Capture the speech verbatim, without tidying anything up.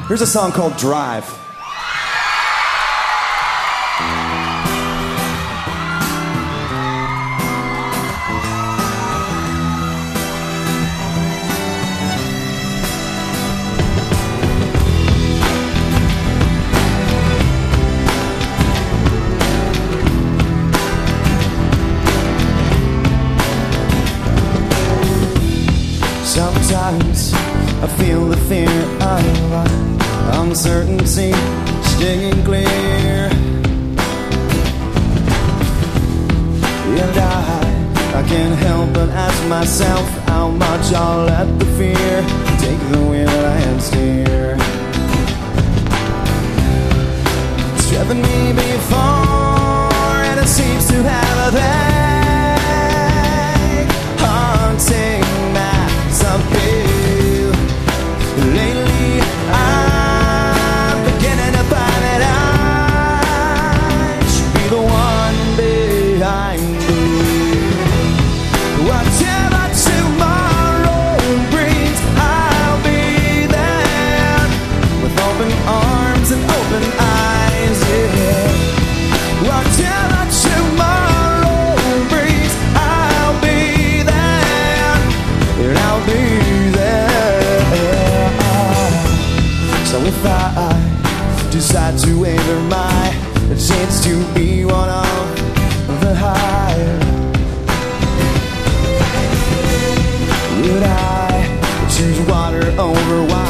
Here's a song called Drive. Sometimes I feel the fear of uncertainty stinging clear, and I, I can't help but ask myself how much I'll let the fear take the wheel and steer. It's driven me before, and it seems to have a thing haunting appeal. Lately, I'm beginning to find that I should be the one behind the wheel. Whatever tomorrow brings, I'll be there with open arms and open eyes. Yeah. Whatever tomorrow brings, I'll be there, and I'll be. So if I decide to enter my chance to be one of the higher, would I choose water over wine?